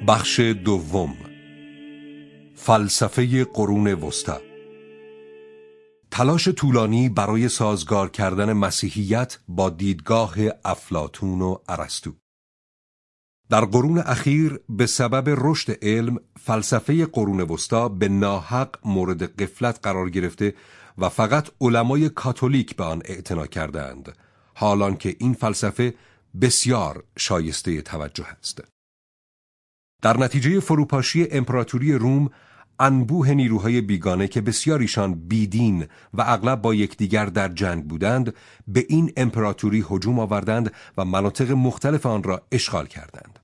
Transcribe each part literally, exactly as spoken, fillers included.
بخش دوم، فلسفه قرون وسطی. تلاش طولانی برای سازگار کردن مسیحیت با دیدگاه افلاطون و ارسطو. در قرون اخیر به سبب رشد علم، فلسفه قرون وسطی به ناحق مورد غفلت قرار گرفته و فقط علمای کاتولیک به آن اعتنا کردند، حالان که این فلسفه بسیار شایسته توجه است. در نتیجه فروپاشی امپراتوری روم، انبوه نیروهای بیگانه که بسیاریشان بیدین و اغلب با یکدیگر در جنگ بودند، به این امپراتوری هجوم آوردند و مناطق مختلف آن را اشغال کردند.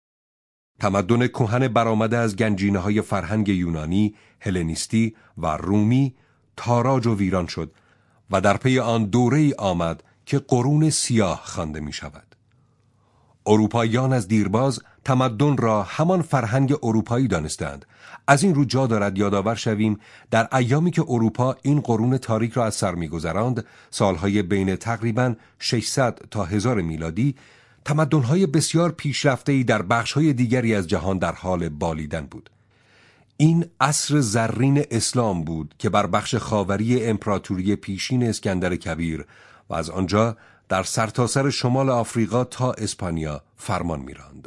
تمدن کهن برآمده از گنجینه‌های فرهنگ یونانی، هلنیستی و رومی تاراج و ویران شد و در پی آن دوره‌ای آمد که قرون سیاه خوانده می‌شود. اروپاییان از دیرباز تمدن را همان فرهنگ اروپایی دانستند. از این رو جا دارد یادآور شویم در ایامی که اروپا این قرون تاریک را از سر می‌گذراند، سالهای بین تقریباً ششصد تا هزار میلادی، تمدن‌های بسیار پیشرفته‌ای در بخش‌های دیگری از جهان در حال بالیدن بود. این عصر زرین اسلام بود که بر بخش خاوری امپراتوری پیشین اسکندر کبیر و از آنجا در سرتاسر شمال آفریقا تا اسپانیا فرمان می‌راند.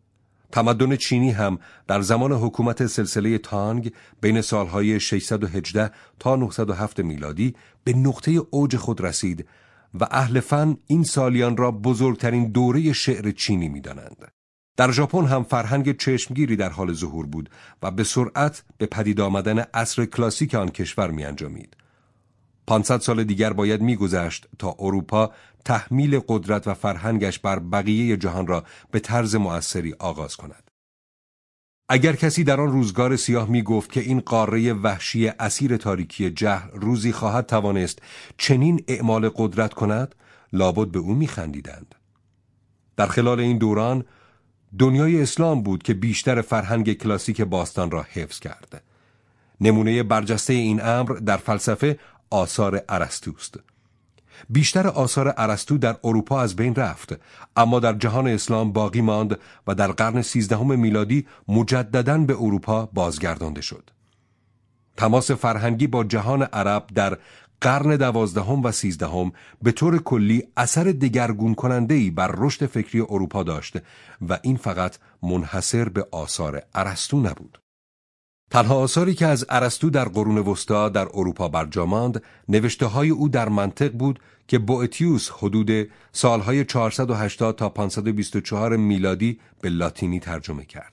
تمدن چینی هم در زمان حکومت سلسله تانگ بین سالهای ششصد و هجده تا نهصد و هفت میلادی به نقطه اوج خود رسید و اهل فن این سالیان را بزرگترین دوره شعر چینی می‌دانند. در ژاپن هم فرهنگ چشمگیری در حال ظهور بود و به سرعت به پدید آمدن عصر کلاسیک آن کشور می‌انجامید. پانصد سال دیگر باید می‌گذشت تا اروپا تحمیل قدرت و فرهنگش بر بقیه جهان را به طرز مؤثری آغاز کند. اگر کسی در آن روزگار سیاه می گفت که این قاره وحشی اسیر تاریکی جهل روزی خواهد توانست چنین اعمال قدرت کند، لابد به او می خندیدند. در خلال این دوران دنیای اسلام بود که بیشتر فرهنگ کلاسیک باستان را حفظ کرد. نمونه برجسته این امر در فلسفه آثار ارسطوست. بیشتر آثار ارسطو در اروپا از بین رفت، اما در جهان اسلام باقی ماند و در قرن سیزدهم میلادی مجدداً به اروپا بازگردانده شد. تماس فرهنگی با جهان عرب در قرن دوازدهم و سیزدهم به طور کلی اثر دگرگون کننده‌ای بر رشد فکری اروپا داشت و این فقط منحصر به آثار ارسطو نبود. تنها آثاری که از ارسطو در قرون وسطی در اروپا برجا ماند، نوشته‌های او در منطق بود که بوئتیوس حدود سالهای چهارصد و هشتاد تا پانصد و بیست و چهار میلادی به لاتینی ترجمه کرد.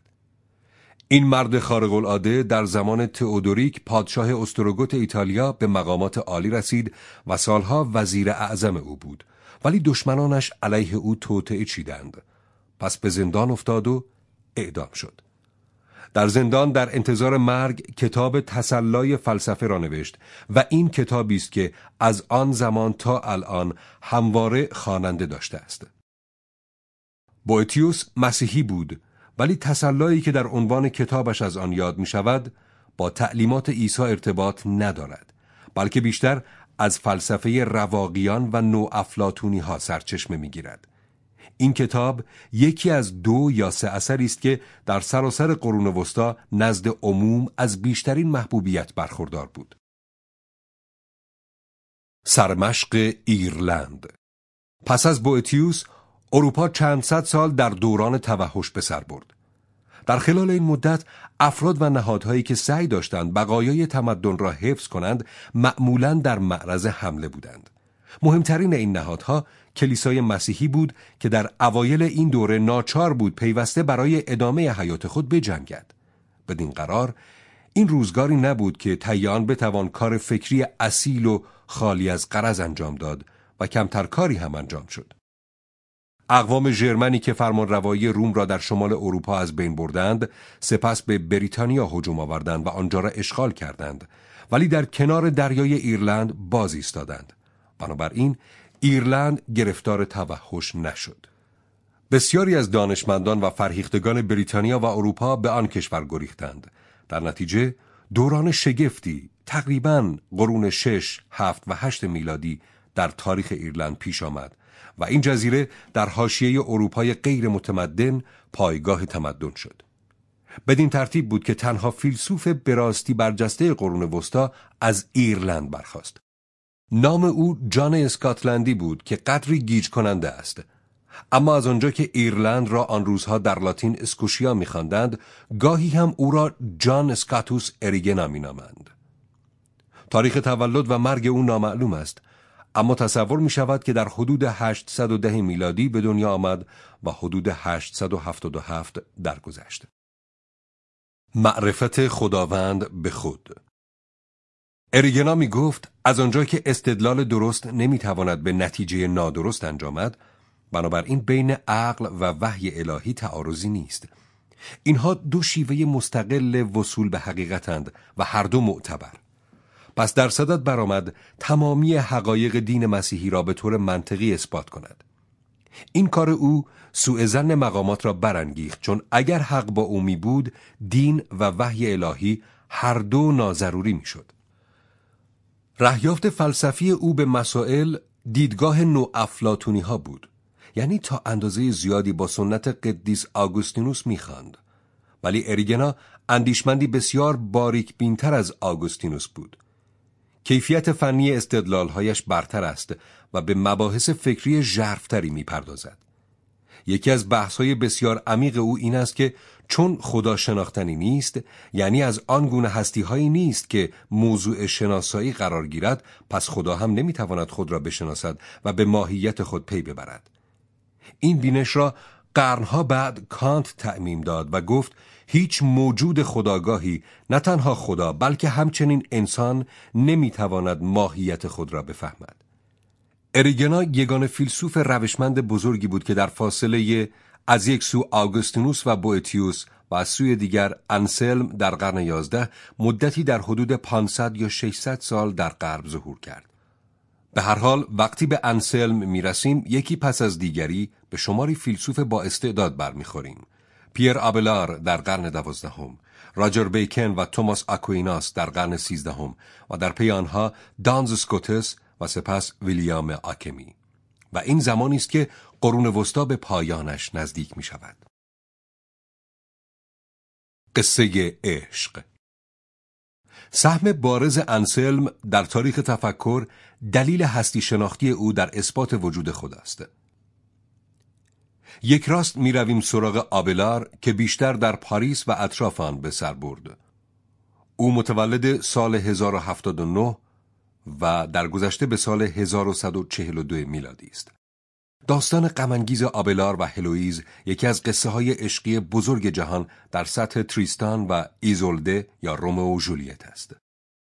این مرد خارق العاده در زمان تئودوریک پادشاه استروگوت ایتالیا به مقامات عالی رسید و سالها وزیر اعظم او بود، ولی دشمنانش علیه او توطئه چیدند. پس به زندان افتاد و اعدام شد. در زندان در انتظار مرگ کتاب تسلای فلسفه را نوشت و این کتابی است که از آن زمان تا الان همواره خواننده داشته است. بوئتیوس مسیحی بود، ولی تسلایی که در عنوان کتابش از آن یاد می شود با تعلیمات عیسی ارتباط ندارد، بلکه بیشتر از فلسفه رواقیان و نوافلاطونی ها سرچشمه می گیرد. این کتاب یکی از دو یا سه اثری است که در سراسر قرون وسطی نزد عموم از بیشترین محبوبیت برخوردار بود. سرمشق ایرلند. پس از بوئتیوس، اروپا چند صد سال در دوران توحش به سر برد. در خلال این مدت افراد و نهادهایی که سعی داشتند بقایای تمدن را حفظ کنند معمولاً در معرض حمله بودند. مهمترین این نهادها کلیسای مسیحی بود که در اوایل این دوره ناچار بود پیوسته برای ادامه حیات خود بجنگد. بدین قرار این روزگاری نبود که طی آن بتوان کار فکری اصیل و خالی از غرض انجام داد و کمتر کاری هم انجام شد. اقوام ژرمنی که فرمانروایی روم را در شمال اروپا از بین بردند، سپس به بریتانیا هجوم آوردند و آنجا را اشغال کردند، ولی در کنار دریای ایرلند باز ایستادند. بنابراین ایرلند گرفتار توحش نشد. بسیاری از دانشمندان و فرهیختگان بریتانیا و اروپا به آن کشور گریختند. در نتیجه دوران شگفتی تقریباً قرون شش، هفت و هشت میلادی در تاریخ ایرلند پیش آمد و این جزیره در حاشیه اروپای غیر متمدن پایگاه تمدن شد. بدین ترتیب بود که تنها فیلسوف براستی برجسته قرون وسطا از ایرلند برخاست. نام او جان اسکاتلندی بود که قدری گیج کننده است. اما از آنجا که ایرلند را آن روزها در لاتین اسکوشیا می‌خواندند، گاهی هم او را جان اسکاتوس اریگنا می‌نامند. تاریخ تولد و مرگ او نامعلوم است، اما تصور می شود که در حدود هشتصد و ده میلادی به دنیا آمد و حدود هشتصد و هفتاد و هفت درگذشت. معرفت خداوند به خود. اریگنا می گفت از آنجا که استدلال درست نمی تواند به نتیجه نادرست انجامد، بنابراین بین عقل و وحی الهی تعارضی نیست. اینها دو شیوه مستقل وصول به حقیقتند و هر دو معتبر. پس در صدد برآمد تمامی حقایق دین مسیحی را به طور منطقی اثبات کند. این کار او سوء ظن مقامات را برانگیخت، چون اگر حق با او می بود، دین و وحی الهی هر دو ناضروری می شد. رهیافت فلسفی او به مسائل دیدگاه نوافلاطونی ها بود، یعنی تا اندازه زیادی با سنت قدیس آگوستینوس می خواند. ولی اریگنا اندیشمندی بسیار باریک بینتر از آگوستینوس بود. کیفیت فنی استدلالهایش برتر است و به مباحث فکری ژرف‌تری می‌پردازد. یکی از بحث‌های بسیار عمیق او این است که چون خدا شناختنی نیست، یعنی از آن گونه هستی‌هایی نیست که موضوع شناسایی قرار گیرد، پس خدا هم نمی‌تواند خود را بشناسد و به ماهیت خود پی ببرد. این بینش را قرنها بعد کانت تعمیم داد و گفت هیچ موجود خودآگاهی، نه تنها خدا بلکه همچنین انسان، نمیتواند ماهیت خود را بفهمد. اریگنا یگانه فیلسوف روشمند بزرگی بود که در فاصله از یک سو آگوستینوس و بوئتیوس و از سوی دیگر انسلم در قرن یازده مدتی در حدود پانصد یا ششصد سال در غرب ظهور کرد. به هر حال وقتی به انسلم میرسیم یکی پس از دیگری به شماری فیلسوف با استعداد برمیخوریم. پیر آبلار در قرن دوازدهم، راجر بیکن و توماس آکویناس در قرن سیزدهم و در پی آنها دانز اسکوتس و سپس ویلیام آکمی. و این زمانی است که قرون وسطا به پایانش نزدیک می شود. قصه عشق. سهم بارز انسلم در تاریخ تفکر دلیل هستی شناختی او در اثبات وجود خود است. یک راست می رویم سراغ آبلار که بیشتر در پاریس و اطراف آن به سر برد. او متولد سال هزار و هفتاد و نه و در گذشته به سال هزار و صد و چهل و دو میلادی است. داستان غم‌انگیز آبلار و هلوئیز یکی از قصه های عشقی بزرگ جهان در سطح تریستان و ایزولده یا رومئو و ژولیت است.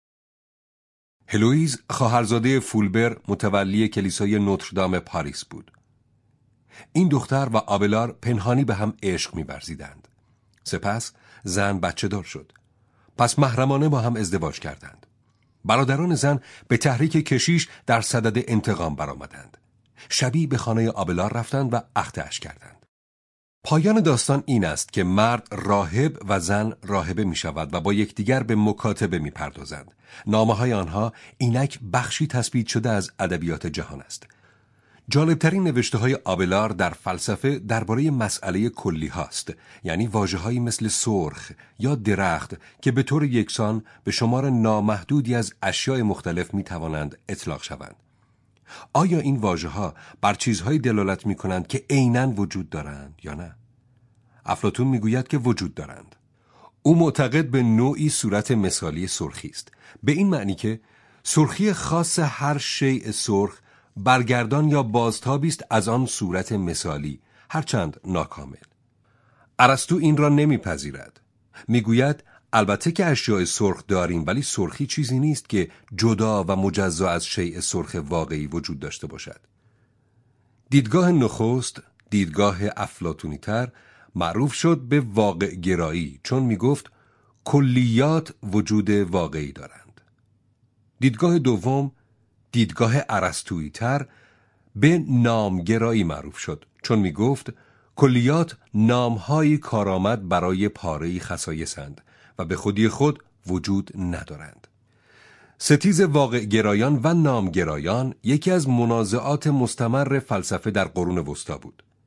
هلوئیز خواهرزاده فولبر متولی کلیسای نوتردام پاریس بود. این دختر و آبلار پنهانی به هم عشق می‌ورزیدند. سپس زن بچه دار شد. پس محرمانه با هم ازدواج کردند. برادران زن به تحریک کشیش در صدد انتقام برآمدند. شبی به خانه آبلار رفتند و اخته اش کردند. پایان داستان این است که مرد راهب و زن راهبه می شود و با یکدیگر به مکاتبه می پردازند. نامه های آنها اینک بخشی تثبیت شده از ادبیات جهان است. جالبترین نوشته های آبلار در فلسفه درباره مسئله کلی هاست، یعنی واژه‌هایی مثل سرخ یا درخت که به طور یکسان به شمار نامحدودی از اشیاء مختلف می توانند اطلاق شوند. آیا این واژه‌ها بر چیزهایی دلالت می‌کنند که عیناً وجود دارند یا نه؟ افلاطون می‌گوید که وجود دارند. او معتقد به نوعی صورت مثالی سرخی است، به این معنی که سرخی خاص هر شیء سرخ برگردان یا بازتابی است از آن صورت مثالی، هرچند ناکامل. ارسطو این را نمی‌پذیرد. می‌گوید البته که اشیاء سرخ داریم، ولی سرخی چیزی نیست که جدا و مجزا از شیء سرخ واقعی وجود داشته باشد. دیدگاه نخست، دیدگاه افلاطونی تر، معروف شد به واقع گرایی، چون می گفت کلیات وجود واقعی دارند. دیدگاه دوم، دیدگاه ارسطویی تر، به نامگرایی معروف شد، چون می گفت کلیات نامهایی کارآمد برای پاره‌ای خصایصند و به خودی خود وجود ندارند. ستیز واقع گرایان و نامگرایان یکی از منازعات مستمر فلسفه در قرون وسطا بود.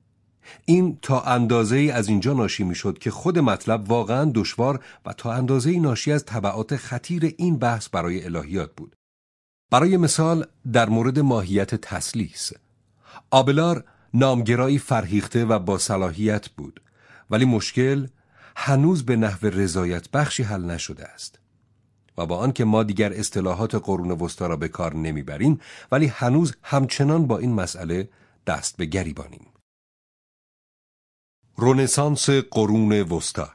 این تا اندازه‌ای از اینجا ناشی می‌شد که خود مطلب واقعاً دشوار و تا اندازه‌ای ناشی از تبعات خطیر این بحث برای الهیات بود. برای مثال در مورد ماهیت تثلیث، آبلار نامگرایی فرهیخته و با صلاحیت بود، ولی مشکل هنوز به نحو رضایت بخشی حل نشده است. و با آنکه ما دیگر اصطلاحات قرون وسطا را به کار نمیبریم، ولی هنوز همچنان با این مسئله دست به گریبانیم. رنسانس قرون وسطا.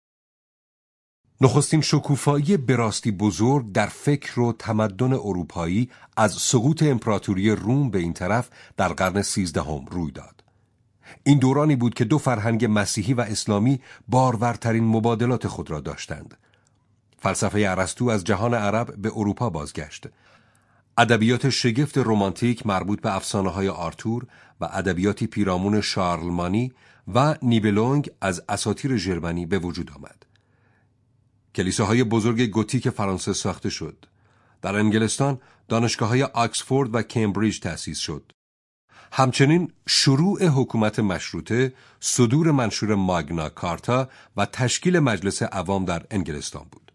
نخستین شکوفایی به راستی بزرگ در فکر و تمدن اروپایی از سقوط امپراتوری روم به این طرف در قرن سیزدهم روی داد. این دورانی بود که دو فرهنگ مسیحی و اسلامی بارورترین مبادلات خود را داشتند. فلسفه ارسطو از جهان عرب به اروپا بازگشت. ادبیات شگفت رمانتیک مربوط به افسانه‌های آرتور و ادبیاتی پیرامون شارلمانی و نیبلونگ از اساطیر ژرمنی به وجود آمد. کلیساهای بزرگ گوتیک فرانسه ساخته شد. در انگلستان دانشگاه‌های آکسفورد و کمبریج تأسیس شد. همچنین شروع حکومت مشروطه، صدور منشور ماگنا کارتا و تشکیل مجلس عوام در انگلستان بود.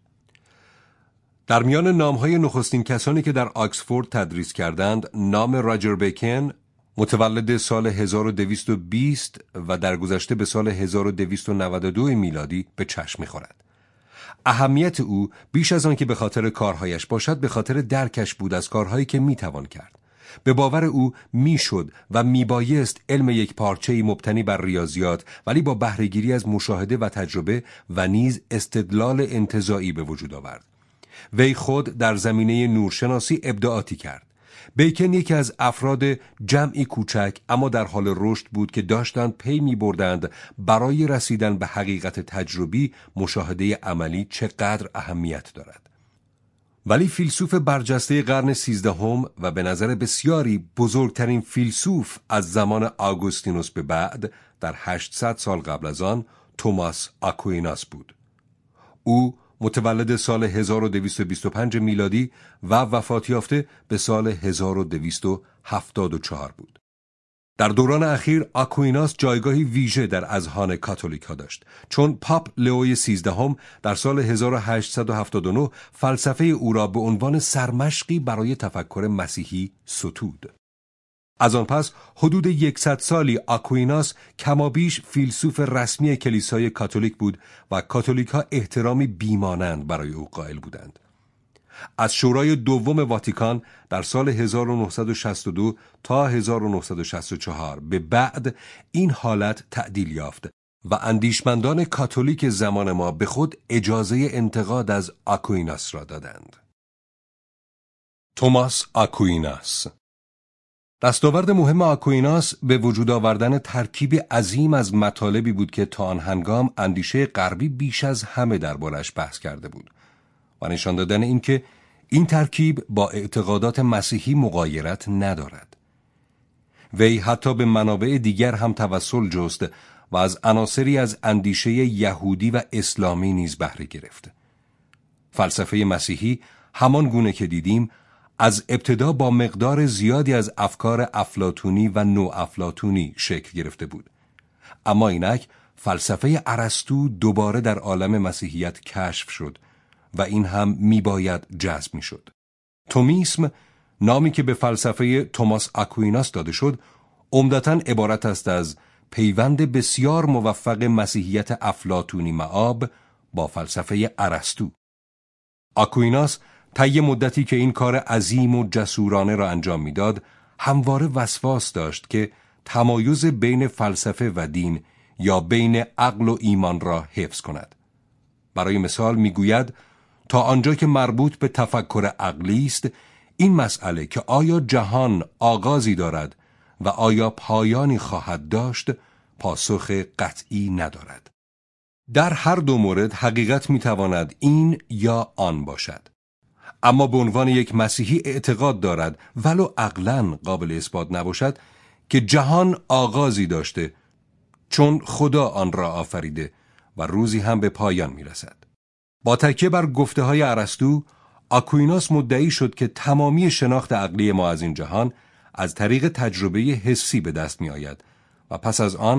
در میان نام‌های نخستین کسانی که در آکسفورد تدریس کردند، نام راجر بیکن متولد سال هزار و دویست و بیست و در گذشته به سال هزار و دویست و نود و دو میلادی به چشم می‌خورد. اهمیت او بیش از آن که به خاطر کارهایش باشد، به خاطر درکش بود از کارهایی که میتوان کرد. به باور او میشد و میبایست علم یک پارچه‌ای مبتنی بر ریاضیات ولی با بهره‌گیری از مشاهده و تجربه و نیز استدلال انتزاعی به وجود آورد. وی خود در زمینه نورشناسی ابداعاتی کرد. بیکن یکی از افراد جمعی کوچک اما در حال رشد بود که داشتند پی می بردند برای رسیدن به حقیقت تجربی مشاهده عملی چقدر اهمیت دارد. ولی فیلسوف برجسته قرن سیزدهم و به نظر بسیاری بزرگترین فیلسوف از زمان آگوستینوس به بعد در هشتصد سال قبل از آن توماس آکویناس بود. او متولد سال هزار و دویست و بیست و پنج میلادی و وفات یافته به سال هزار و دویست و هفتاد و چهار بود. در دوران اخیر آکویناس جایگاهی ویژه در اذهان کاتولیک ها داشت، چون پاپ لئوی سیزدهم در سال هزار و هشتصد و هفتاد و نه فلسفه او را به عنوان سرمشقی برای تفکر مسیحی ستود. از آن پس حدود صد سالی آکویناس کمابیش فیلسوف رسمی کلیسای کاتولیک بود و کاتولیک ها احترامی بیمانند برای او قائل بودند. از شورای دوم واتیکان در سال هزار و نهصد و شصت و دو تا هزار و نهصد و شصت و چهار به بعد این حالت تعدیل یافت و اندیشمندان کاتولیک زمان ما به خود اجازه انتقاد از آکویناس را دادند. توماس آکویناس. دستاورد مهم آکویناس به وجود آوردن ترکیب عظیم از مطالبی بود که تا آن هنگام اندیشه غربی بیش از همه دربارش بحث کرده بود و نشان دادن این که این ترکیب با اعتقادات مسیحی مغایرت ندارد. وی حتی به منابع دیگر هم توسل جست و از عناصری از اندیشه یهودی و اسلامی نیز بهره گرفت. فلسفه مسیحی همان گونه که دیدیم از ابتدا با مقدار زیادی از افکار افلاطونی و نوافلاطونی شکل گرفته بود. اما اینک فلسفه ارسطو دوباره در عالم مسیحیت کشف شد و این هم میباید جذب میشد. تومیسم، نامی که به فلسفه توماس آکویناس داده شد، عمدتاً عبارت است از پیوند بسیار موفق مسیحیت افلاطونی مآب با فلسفه ارسطو. آکویناس طی مدتی که این کار عظیم و جسورانه را انجام میداد، همواره وسواس داشت که تمایز بین فلسفه و دین یا بین عقل و ایمان را حفظ کند. برای مثال میگوید تا آنجا که مربوط به تفکر عقلی است، این مسئله که آیا جهان آغازی دارد و آیا پایانی خواهد داشت، پاسخ قطعی ندارد. در هر دو مورد حقیقت میتواند این یا آن باشد. اما به عنوان یک مسیحی اعتقاد دارد ولو عقلاً قابل اثبات نباشد که جهان آغازی داشته، چون خدا آن را آفریده و روزی هم به پایان میرسد. با تکیه بر گفته های ارسطو، آکویناس مدعی شد که تمامی شناخت عقلی ما از این جهان از طریق تجربه حسی به دست می آید و پس از آن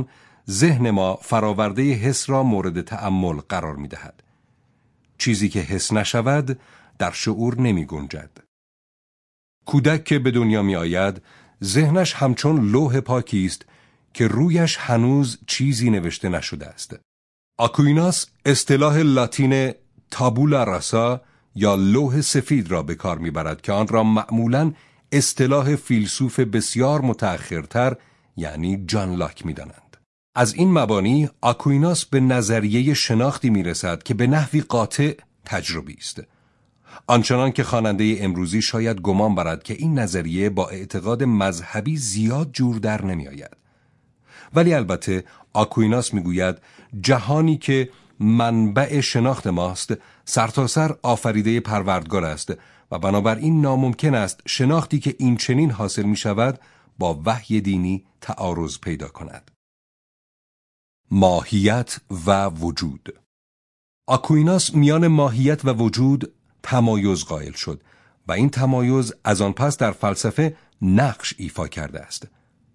ذهن ما فراورده حس را مورد تأمل قرار می دهد. چیزی که حس نشود در شعور نمی گنجد. کودک که به دنیا می آید، ذهنش همچون لوح پاکی است که رویش هنوز چیزی نوشته نشده است. آکویناس اصطلاح لاتین تابولا راسا یا لوح سفید را به کار میبرد که آن را معمولاً اصطلاح فیلسوف بسیار متأخرتر یعنی جان لاک میدانند. از این مبانی آکویناس به نظریه شناختی میرسد که به نحوی قاطع تجربی است. آنچنان که خواننده امروزی شاید گمان برد که این نظریه با اعتقاد مذهبی زیاد جور در نمی آید. ولی البته آکویناس میگوید جهانی که منبع شناخت ماست سرتاسر آفریده پروردگار است و بنابراین ناممکن است شناختی که این چنین حاصل می شود با وحی دینی تعارض پیدا کند. ماهیت و وجود. آکویناس میان ماهیت و وجود تمایز قائل شد و این تمایز از آن پس در فلسفه نقش ایفا کرده است.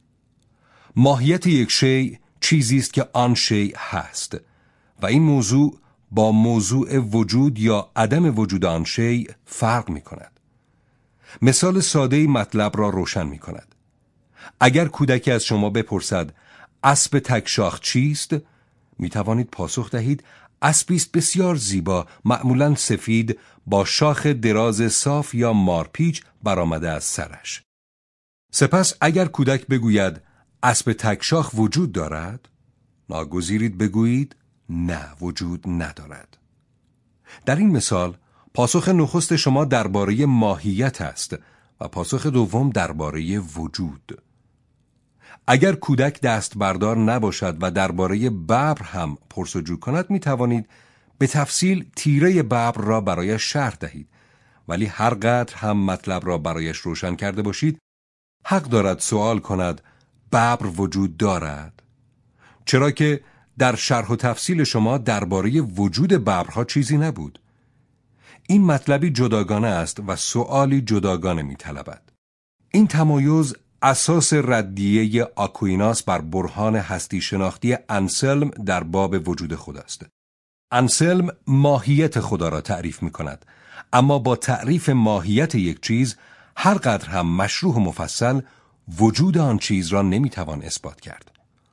ماهیت یک شیء چیزی است که آن شیء هست و این موضوع با موضوع وجود یا عدم وجود آن شیء فرق می کند. مثال ساده‌ای مطلب را روشن می کند. اگر کودکی از شما بپرسد اسب تکشاخ چیست؟ می توانید پاسخ دهید اسبی است بسیار زیبا، معمولاً سفید، با شاخ دراز صاف یا مارپیچ برآمده از سرش. سپس اگر کودک بگوید اسب تکشاخ وجود دارد، ناگزیرید بگویید نه، وجود ندارد. در این مثال پاسخ نخست شما درباره ماهیت است و پاسخ دوم درباره وجود. اگر کودک دست بردار نباشد و درباره ببر هم پرسجو کند، می توانید به تفصیل تیره ببر را برایش شرح دهید، ولی هر قدر هم مطلب را برایش روشن کرده باشید حق دارد سوال کند ببر وجود دارد؟ چرا که در شرح و تفصیل شما درباره وجود ببرها چیزی نبود. این مطلبی جداگانه است و سؤالی جداگانه می طلبد. این تمایز اساس ردیه آکویناس بر برهان هستی شناختی انسلم در باب وجود خدا است. انسلم ماهیت خدا را تعریف می کند، اما با تعریف ماهیت یک چیز هر قدر هم مشروح و مفصل وجود آن چیز را نمی توان اثبات کرد.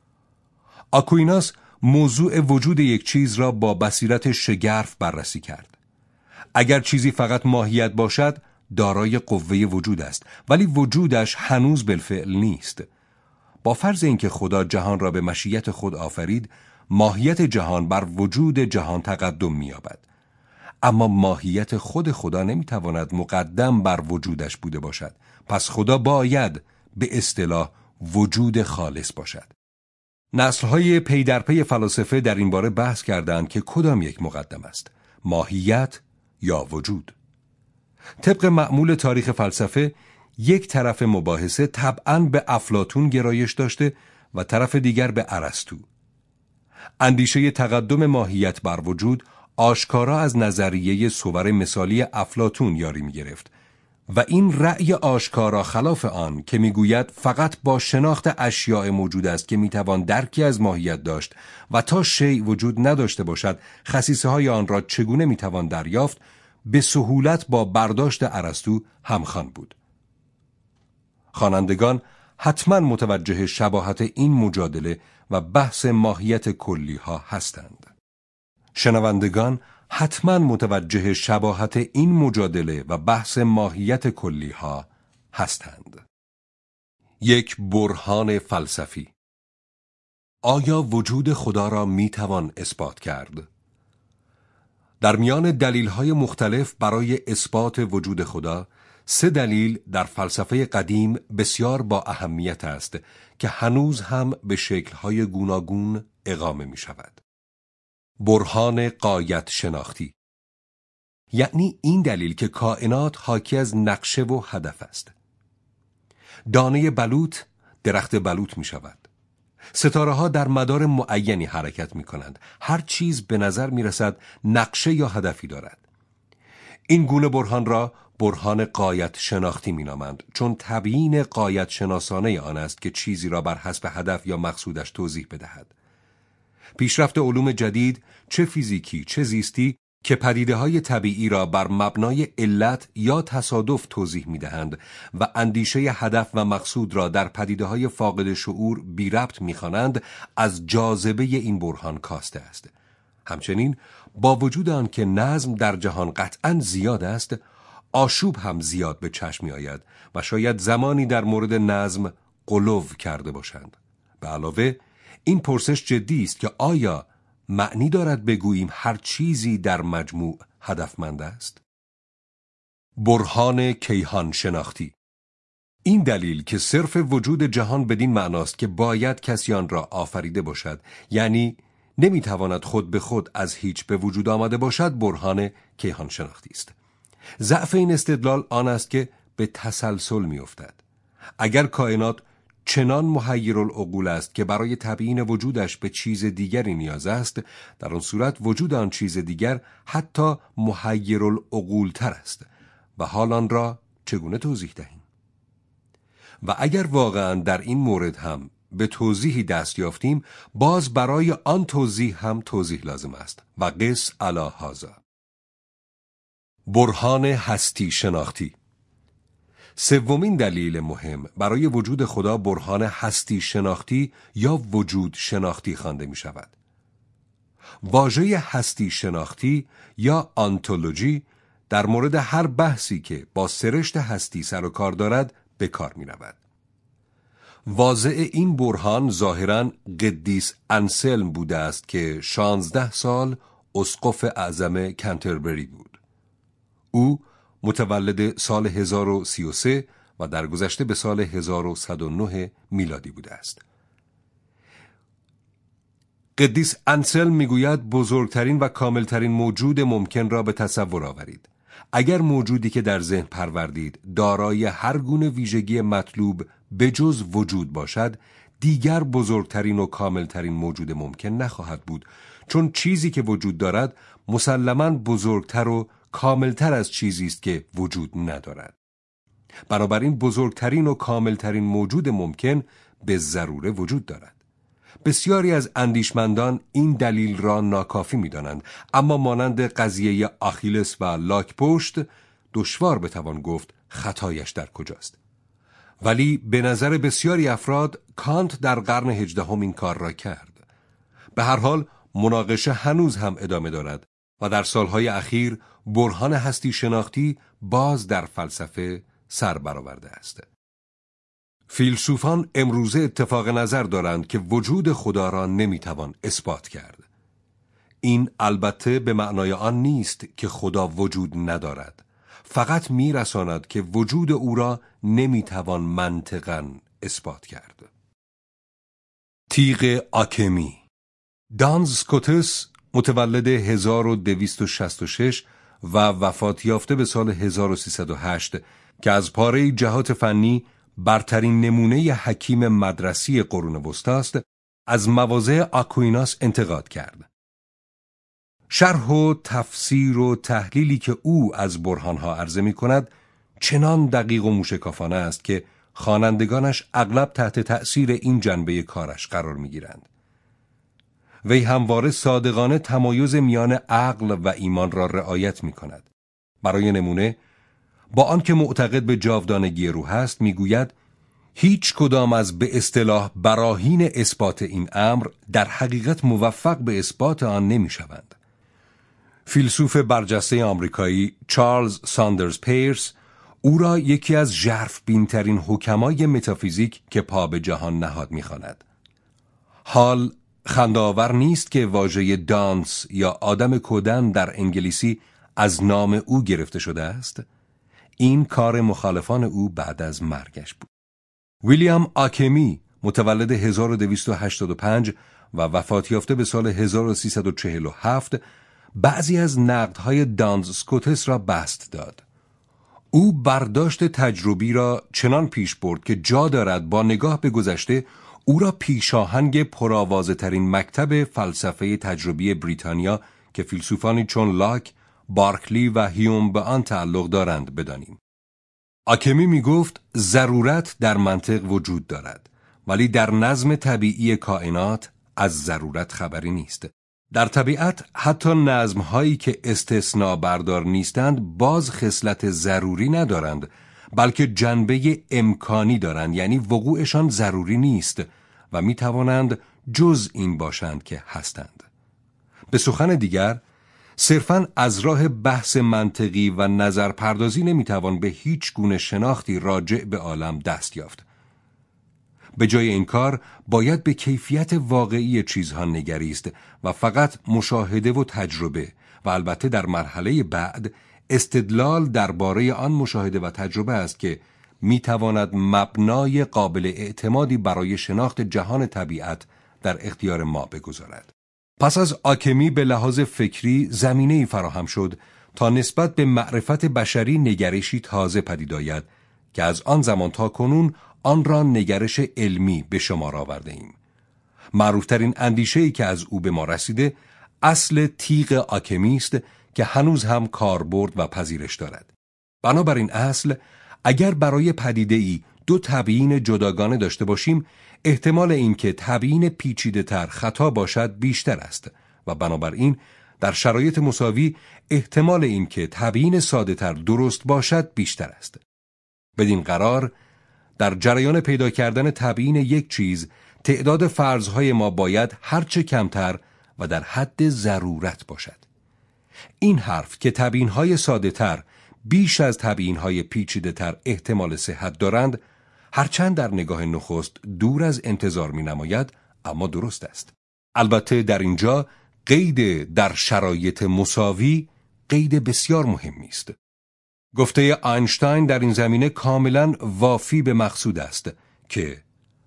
آکویناس موضوع وجود یک چیز را با بصیرت شگرف بررسی کرد. اگر چیزی فقط ماهیت باشد دارای قوه وجود است، ولی وجودش هنوز بالفعل نیست. با فرض اینکه خدا جهان را به مشیت خود آفرید، ماهیت جهان بر وجود جهان تقدم می‌یابد. اما ماهیت خود خدا نمی‌تواند مقدم بر وجودش بوده باشد. پس خدا باید به اصطلاح وجود خالص باشد. نسل‌های پی در پی فلاسفه در این باره بحث کردند که کدام یک مقدم است، ماهیت یا وجود. طبق معمول تاریخ فلسفه، یک طرف مباحثه طبعاً به افلاطون گرایش داشته و طرف دیگر به ارسطو. اندیشه تقدم ماهیت بر وجود آشکارا از نظریه صور مثالی افلاطون یاری می گرفت و این رأی آشکارا خلاف آن که میگوید فقط با شناخت اشیاء موجود است که میتوان درکی از ماهیت داشت و تا شیء وجود نداشته باشد خصیصه های آن را چگونه میتوان دریافت، به سهولت با برداشت ارسطو همخوان بود. خوانندگان حتما متوجه شباهت این مجادله و بحث ماهیت کلی ها هستند. شنوندگان حتما متوجه شباهت این مجادله و بحث ماهیت کلی ها هستند. یک برهان فلسفی. آیا وجود خدا را می توان اثبات کرد؟ در میان دلیل‌های مختلف برای اثبات وجود خدا، سه دلیل در فلسفه قدیم بسیار با اهمیت است که هنوز هم به شکل‌های گوناگون اقامه می شود. برهان غایت شناختی، یعنی این دلیل که کائنات حاکی از نقشه و هدف است. دانه بلوط درخت بلوط می شود. ستاره ها در مدار معینی حرکت می کنند. هر چیز به نظر می رسد نقشه یا هدفی دارد. این گونه برهان را برهان غایت شناختی می نامند، چون تبیین غایت شناسانه آن است که چیزی را بر حسب هدف یا مقصودش توضیح بدهد. پیشرفت علوم جدید، چه فیزیکی چه زیستی، که پدیده‌های طبیعی را بر مبنای علت یا تصادف توضیح می‌دهند و اندیشه هدف و مقصود را در پدیده‌های فاقد شعور بی ربط می‌خوانند، از جاذبه این برهان کاسته است. همچنین با وجود آن که نظم در جهان قطعاً زیاد است، آشوب هم زیاد به چشم می‌آید و شاید زمانی در مورد نظم غلو کرده باشند. به علاوه این پرسش جدی است که آیا معنی دارد بگوییم هر چیزی در مجموع هدفمند است؟ برهان کیهان شناختی. این دلیل که صرف وجود جهان بدین معناست که باید کسی آن را آفریده باشد، یعنی نمیتواند خود به خود از هیچ به وجود آمده باشد، برهان کیهان شناختی است. ضعف این استدلال آن است که به تسلسل میافتد. اگر کائنات چنان محیرالعقول است که برای تبیین وجودش به چیز دیگری نیاز است، در آن صورت وجود آن چیز دیگر حتی محیرالعقول تر است و حال آن را چگونه توضیح دهیم؟ و اگر واقعا در این مورد هم به توضیحی دست یافتیم، باز برای آن توضیح هم توضیح لازم است و قس علی هذا. برهان هستی شناختی. سومین دلیل مهم برای وجود خدا برهان هستی شناختی یا وجود شناختی خوانده می شود. واژه هستی شناختی یا آنتولوژی در مورد هر بحثی که با سرشت هستی سر و کار دارد به کار می رود. واضع این برهان ظاهراً قدیس انسلم بوده است که شانزده سال اسقف اعظم کنتربری بود. او متولد سال هزار و سی و سه و در گذشته به سال هزار و صد و نه میلادی بوده است. قدیس انسلم میگوید بزرگترین و کاملترین موجود ممکن را به تصور آورید. اگر موجودی که در ذهن پروردید دارای هر گونه ویژگی مطلوب به جز وجود باشد، دیگر بزرگترین و کاملترین موجود ممکن نخواهد بود، چون چیزی که وجود دارد مسلماً بزرگتر و کاملتر از چیزی است که وجود ندارد. بنابراین بزرگترین و کاملترین موجود ممکن به ضروره وجود دارد. بسیاری از اندیشمندان این دلیل را ناکافی می‌دانند، اما مانند قضیه آخیلس و لاک پشت دشوار بتوان گفت خطایش در کجاست. ولی به نظر بسیاری افراد کانت در قرن هجدهم این کار را کرد. به هر حال مناقشه هنوز هم ادامه دارد و در سالهای اخیر برهان هستی شناختی باز در فلسفه سر برآورده است. فیلسوفان امروزه اتفاق نظر دارند که وجود خدا را نمیتوان اثبات کرد. این البته به معنای آن نیست که خدا وجود ندارد، فقط میرساند که وجود او را نمیتوان منطقاً اثبات کرد. تیغ آکمی. دانز سکوتس متولد هزار و دویست و شصت و شش و وفات یافته به سال هزار و سیصد و هشت که از پاره جهات فنی برترین نمونه حکیم مدرسی قرون وسطی است، از مواضع آکویناس انتقاد کرد. شرح و تفسیر و تحلیلی که او از برهانها عرضه می کند چنان دقیق و موشکافانه است که خوانندگانش اغلب تحت تأثیر این جنبه کارش قرار می گیرند. وی همواره صادقانه تمایز میان عقل و ایمان را رعایت می کند. برای نمونه، با آنکه معتقد به جاودانگی روح است، میگوید هیچ کدام از به اصطلاح براهین اثبات این امر در حقیقت موفق به اثبات آن نمی شوند. فیلسوف برجسته آمریکایی چارلز ساندرز پیرس او را یکی از ژرف بین‌ترین حکمای متافیزیک که پا به جهان نهاد می‌خواند. حال خنده‌آور نیست که واژه دانس یا آدم کودن در انگلیسی از نام او گرفته شده است؟ این کار مخالفان او بعد از مرگش بود. ویلیام آکمی متولد هزار و دویست و هشتاد و پنج و وفات یافته به سال هزار و سیصد و چهل و هفت بعضی از نقدهای دانز سکوتس را بست داد. او برداشت تجربی را چنان پیش برد که جا دارد با نگاه به گذشته او را پیشاهنگ پرآوازه ترین مکتب فلسفه تجربی بریتانیا که فیلسوفانی چون لاک، بارکلی و هیوم به آن تعلق دارند بدانیم. آکمی می گفت ضرورت در منطق وجود دارد، ولی در نظم طبیعی کائنات از ضرورت خبری نیست. در طبیعت حتی نظم‌هایی که استثناء بردار نیستند باز خصلت ضروری ندارند، بلکه جنبه امکانی دارند، یعنی وقوعشان ضروری نیست و می توانند جز این باشند که هستند. به سخن دیگر، صرفاً از راه بحث منطقی و نظر پردازی نمی توان به هیچ گونه شناختی راجع به عالم دست یافت. به جای این کار باید به کیفیت واقعی چیزها نگریست و فقط مشاهده و تجربه و البته در مرحله بعد استدلال درباره آن مشاهده و تجربه است که می تواند مبنای قابل اعتمادی برای شناخت جهان طبیعت در اختیار ما بگذارد. پس از آکمی به لحاظ فکری زمینه‌ای فراهم شد تا نسبت به معرفت بشری نگرشی تازه پدید آید که از آن زمان تا کنون آن را نگرش علمی به شمار آورده ایم. معروفترین اندیشه‌ای که از او به ما رسیده اصل تیغ آکمی است که هنوز هم کاربرد و پذیرش دارد. بنابراین اصل، اگر برای پدیده‌ای دو تبیین جداگانه داشته باشیم، احتمال اینکه تبیین پیچیده‌تر خطا باشد بیشتر است و بنابراین در شرایط مساوی احتمال اینکه تبیین ساده‌تر درست باشد بیشتر است. بدین قرار در جریان پیدا کردن تبیین یک چیز، تعداد فرضهای ما باید هرچه کمتر و در حد ضرورت باشد. این حرف که تبیین‌های ساده‌تر بیش از تبیین‌های پیچیده‌تر احتمال صحت دارند، هرچند در نگاه نخست دور از انتظار می‌نماید، اما درست است. البته در اینجا قید در شرایط مساوی قید بسیار مهمی است. گفته آینشتاین در این زمینه کاملا وافی به مقصود است که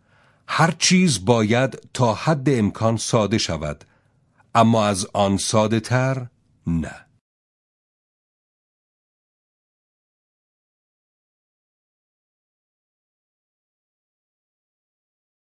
هر چیز باید تا حد امکان ساده شود، اما از آن ساده تر نه.